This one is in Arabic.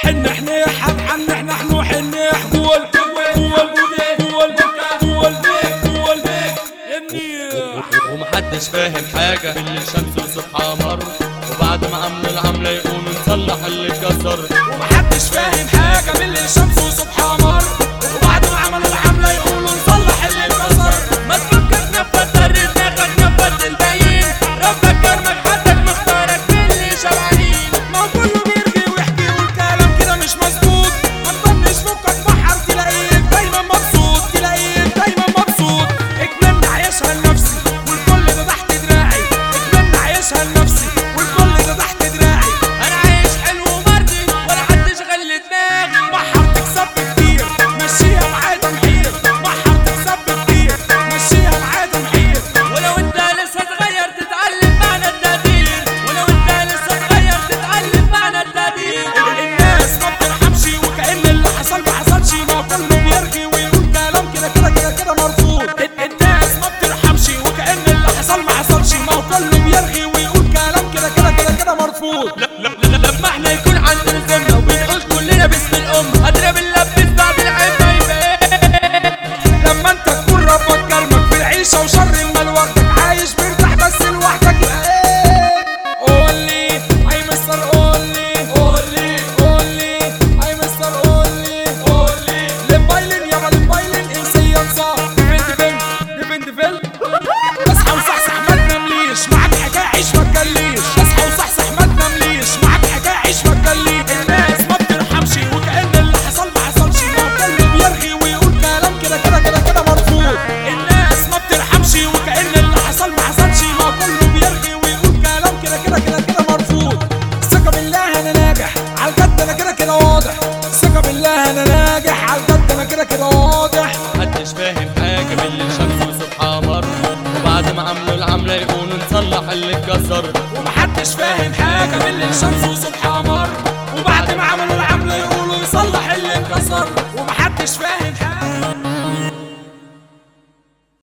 حن حنيح حن نحن حنيح قول قول قول قول قول ومحدش فاهم حاجة بالليل شمس وصبح قمر، وبعد ما عملوا العملة يقوموا نصلح اللي اتكسر. ومحدش فاهم حاجة بالليل شمس وصبح قمر، وبعد ما عملوا العملة يقولوا نصلح اللي اتكسر. ما تفكر نفذ طريق دماغك نفذ الباقيين، ربك كرمك حدك مختارك باللي شبعانين. ما هو كله بيرغي ويحكي والكلام كده مش مظبوط، ما تطنش فكك بحر تلاقيك دايما مبسوط، تلاقيك دايما مبسوط. اتمنى عايشها لنفسي والكل ده تحت دراعي، اتمنى عايشها لنفسي والكل ده تحت دراعي. انا عايش حلو ومرضي ولا حد شغل دماغي. بحر تكسب كتير مشيها معايا تمحير، بحر تكسب كتير مشيها معايا تمحير. ولو انت لسه صغير تتعلم معنى التقدير، ولو انت لسه صغير تتعلم معنى التقدير. الناس ما بترحمش وكأن اللي حصل ما حصلش، ما كله بيرغي ويقول كلام كده كده كده كده مرفوض. الناس ما بترحمش وكأن اللي حصل ما حصلش، ما كله بيرغي ويقول كلام كده كده كده كده مرفوض. لما احنا يكون عندنا ذمة وبنقول كلنا باسم الأم، قادرة بنلبس بعد العيبة يبقى لما انت تكون ربك كرمك في العيشة وشر المال واخدك عايش مرتاح بس لوحدك يبقى ايه؟ قول لي اي مستر قول لي قول لي قول لي اي مستر قول لي قول لي. لمبايلين يابا لمبايلين انسيا صح ديفند فيل اصحى وصحصح ما تنامليش، معاك حكاية عيش ما تجليش. اصحى وصحصح ما تنامليش، معاك حكاية عيش ما تجليش. الناس ما بترحمش وكأن اللي حصل ما حصلش، ما كله بيرغي ويقول كلام كده كده كده كده مرفوض. الناس ما بترحمش وكأن اللي حصل ما حصلش، ما كله بيرغي ويقول كلام كده كده كده كده مرفوض. ثقة بالله انا ناجح عالجد انا كده كده واضح، ثقة بالله انا ناجح عالجد انا كده كده واضح. محدش فاهم حاجة بالليل شمس وصبح قمر، وبعد ما عملوا العملة يقولوا نصلح اللي اتكسر. ومحدش فاهم حاجة بالليل شمس وصبح قمر، وبعد ما عملوا العمل